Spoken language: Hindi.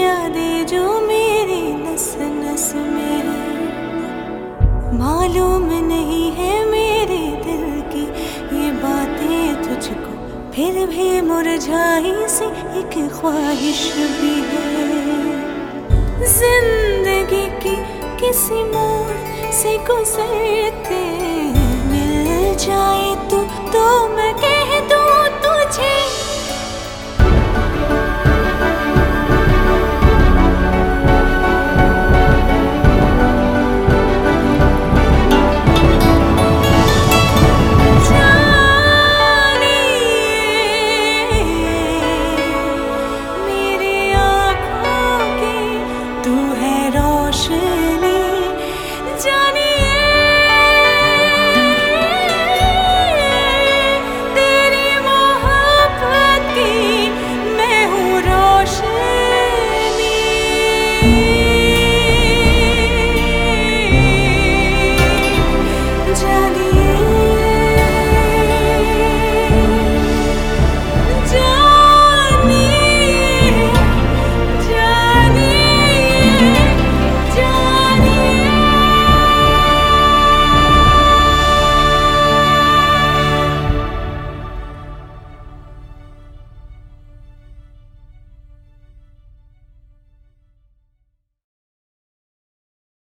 यादें जो मेरी नस नस में है। मालूम नहीं है मेरे दिल की ये बातें तुझको, फिर भी मुरझाई सी एक ख्वाहिश भी है। जिंदगी की किसी मोड़ से गुजरते मिल जाए तो मैं